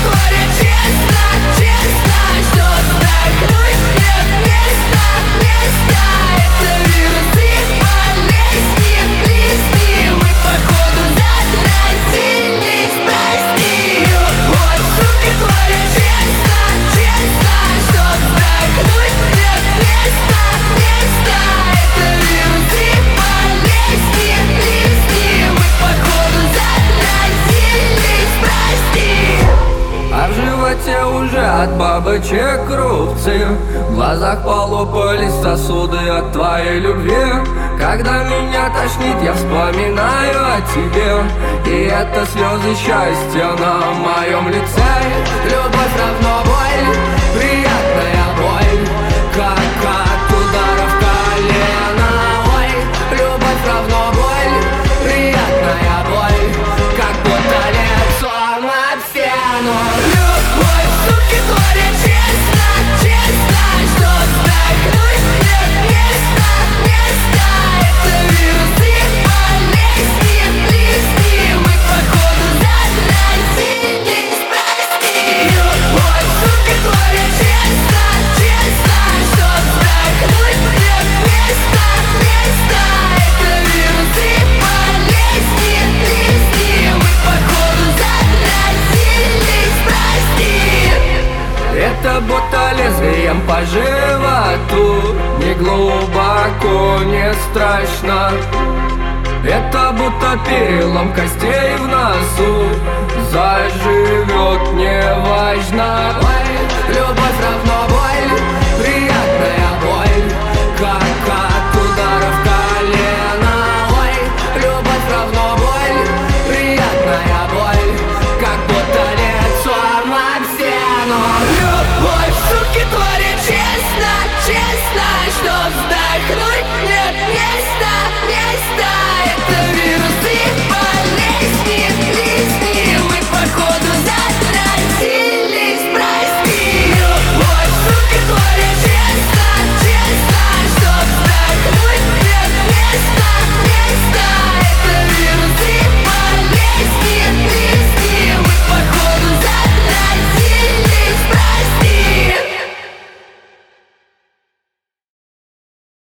говоря честно, честно, что вздохнуть нет места, места. Это вирусы, болезни, близни. Мы походу заразились, прости. Вот сука говоря честно, честно, что вздохнуть нет места, места. Это вирусы, болезни, близни. Мы походу заразились, прости. А в животе уже от бабочек рубцы, в глазах полопались сосуды от твоей любви. Когда меня тошнит, я вспоминаю о тебе, и это слезы счастья на моем лице. Любовь равно боль, приятная боль, как от ударов колена. Ой, любовь равно боль, приятная боль, как будто лицом об стену. Любовь, сука говоря честно, честно, что вздохнуть нет места, места. Это вирусы, болезни, близни. Мы походу заразились, прости. Любовь, сука говоря честно, честно, что вздохнуть нет места, места. Это вирусы, болезни, близни. Мы походу заразились, прости. Это будто лезвием по животу, не глубоко, не страшно. Это будто перелом костей в носу, заживет неважно. Любовь равно боль.